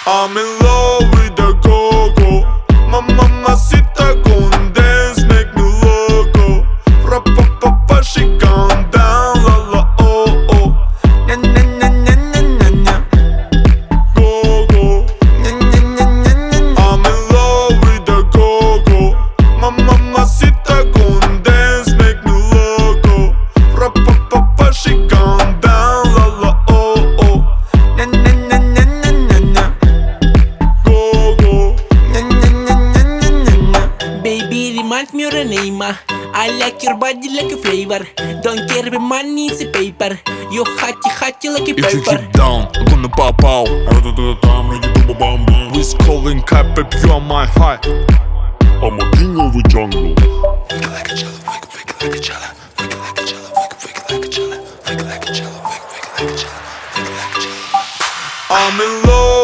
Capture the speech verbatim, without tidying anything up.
I'm in love with the go-go. My mamacita gon' dance, make me loco. Ra-pa-pa-pa, she gone down, la-la-oh-oh. Nya-nya-nya-nya-nya-nya-nya. Go-go. Nya-nya-nya-nya-nya-nya. I'm in love with the go-go. My mamacita gon' dance, make me loco. Ra-pa-pa-pa, she gone down, la-la-oh-oh. Nya-nya-nya-nya-nya-nya-nya. Go-go. Nya-nya-nya-nya-nya-nya. Baby, remind me of a name. I like your body like a flavor. Don't care if money is a paper. You hotty hotty like a If you paper. get down, I'm gonna pop out. Who's calling cat, babe, you are my high. I'm a king of the jungle. Wiggle like a jello, wiggle, wiggle like a jello, wiggle like a jello, wiggle, wiggle like a jello, wiggle like a jello, wiggle, wiggle like a jello, wiggle like a jello. I'm in love